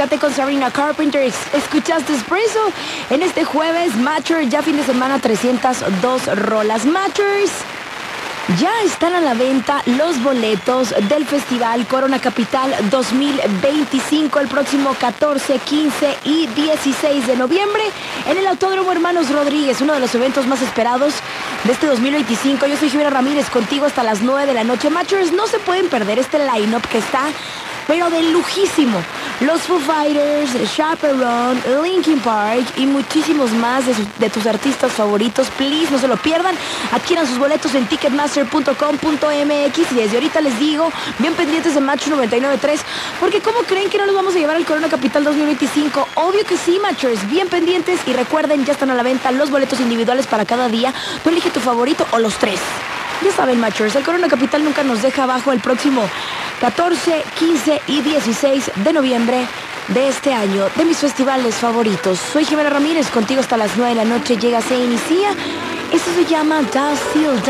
Tecate con Sabrina Carpenter. Escuchaste Espresso. En este jueves, Matchers, ya fin de semana, 302 rolas. Matchers. Ya están a la venta los boletos del Festival Corona Capital 2025 el próximo 14, 15 y 16 de noviembre en el Autódromo Hermanos Rodríguez, uno de los eventos más esperados de este 2025. Yo soy Jimena Ramírez, contigo hasta las 9 de la noche. Matchers, no se pueden perder este line-up que está, pero de lujísimo. Los Foo Fighters, Chaperone, Linkin Park y muchísimos más de tus artistas favoritos. Please, no se lo pierdan. Adquieran sus boletos en ticketmaster.com.mx y desde ahorita les digo, bien pendientes de Match 99.3, porque ¿cómo creen que no los vamos a llevar al Corona Capital 2025? Obvio que sí, Matchers, bien pendientes, y recuerden, ya están a la venta los boletos individuales para cada día. Tú elige tu favorito o los tres. Ya saben, Matchers, el Corona Capital nunca nos deja abajo el próximo 14, 15 y 16 de noviembre de este año, de mis festivales favoritos. Soy Jimena Ramírez, contigo hasta las 9 de la noche. Llega, se inicia. Esto se llama Das Seal.